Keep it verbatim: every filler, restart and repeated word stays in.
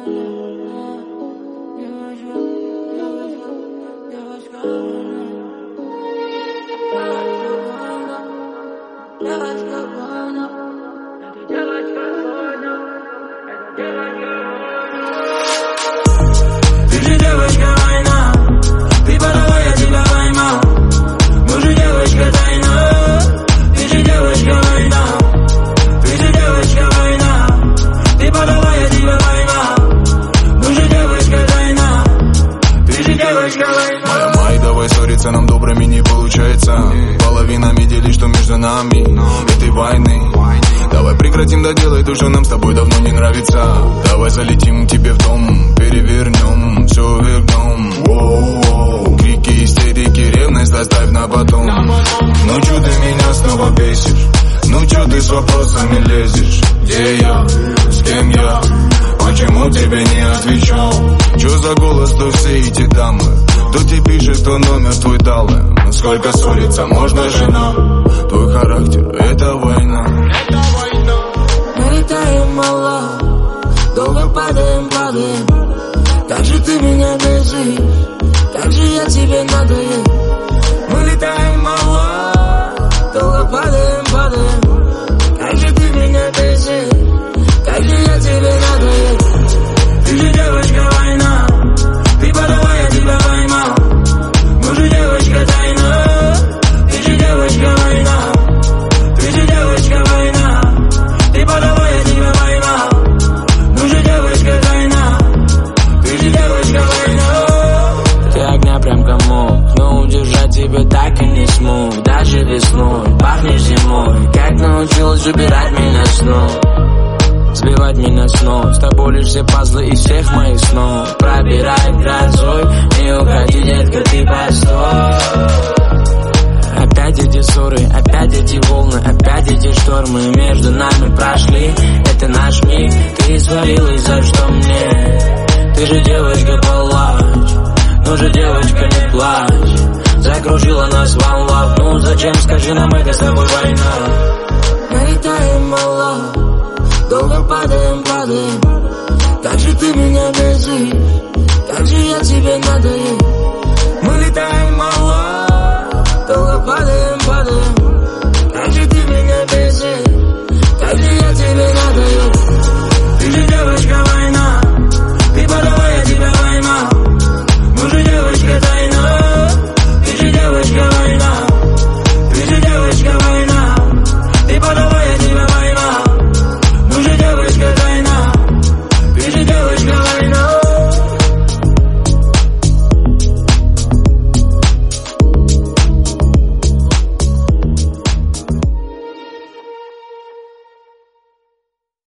Ты же девочка война, ты подала, я тебя поймал. Мы же девочка тайна, ты же девочка война. Ты же девочка война, ты подала, я тебя поймал. Мы же девочка тайна, ты же девочка война. Моя май, давай ссориться, нам добрыми не получается. Половинами делить, что между нами этой войны. Давай прекратим доделать то, что нам с тобой давно не нравится. Давай залетим к тебе в дом, перевернем, все вернем. Воу-воу. Крики, истерики, ревность оставь на потом. Ну чё ты меня снова бесишь? Ну чё ты с вопросами лезешь? Где я? С кем я? Почему тебе не отвечал? Чё за голос, то все эти дамы? Кто тебе пишет, кто номер твой дал? Сколько ссориться можно, жена? Твой характер — это война. Мы летаем мало, долго падаем, падаем. Как же ты меня бесишь, как же я тебе надоел. Мы летаем мало, долго падаем, падаем. Как же ты меня бесишь, как же я тебе надоел. Ты же девочка война, ты подала, я тебя поймал. Мы же девочка тайна, ты же девочка война. Ты же девочка война, ты подала, я тебя поймал. Мы же девочка тайна, ты же девочка война. Ты огня прям комок, но удержать тебя так и не смог. Даже весной, пахнешь зимой. Как научилась убирать меня снова, сбивать меня с ног. С тобой лишь все пазлы из всех моих снов. Пробирай грозой, не уходи, детка, ты постой. Опять эти ссоры, опять эти волны, опять эти штормы между нами прошли. Это наш миг, ты извалилась, за что мне? Ты же девочка, плачь, ну же девочка, не плачь. Закружила нас one love, ну зачем, скажи нам, это с тобой война. Мы летаем мало, долго падаем, падаем. Как же ты меня бесишь, как же я тебе надоел.